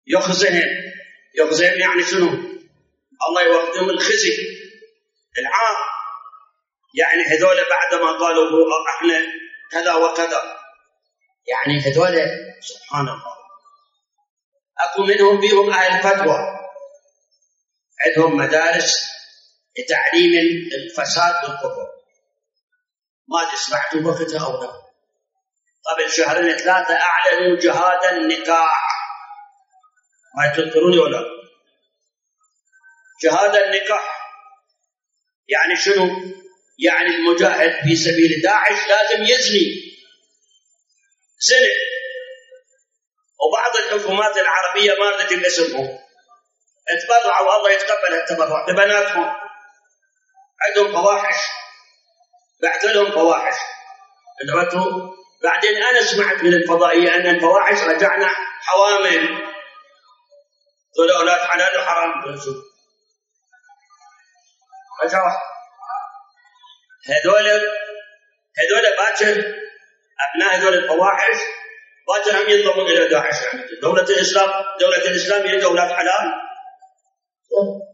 يخزهم يعني شنو؟ الله يوفقهم الخزي العار، يعني هذول بعدما قالوا احنا كذا وكذا، يعني هذول سبحان الله اكو منهم بيهم اهل فتوى، عندهم مدارس لتعليم الفساد والكفر. ما سمعتوا وقتها او لا؟ قبل 2-3 اعلنوا جهاد النكاح، ما تذكروني ولا؟ جهاد النكاح يعني شنو؟ يعني المجاهد في سبيل داعش لازم يزني سنة، وبعض الحكومات العربية ما رضت باسمهم، اتبرعوا والله يتقبل التبرع ببناتهم، عندهم فواحش، بعت لهم فواحش ادرتوا. بعدين أنا سمعت من الفضائية أن الفواحش رجعنا حوامل، قلت أولاد حلال وحرام، رجعوا. هذول باكر أبناء هذول الفواحش باكر هم ينضموا إلى داعش. يعني دولة الإسلام هي دولة حلال.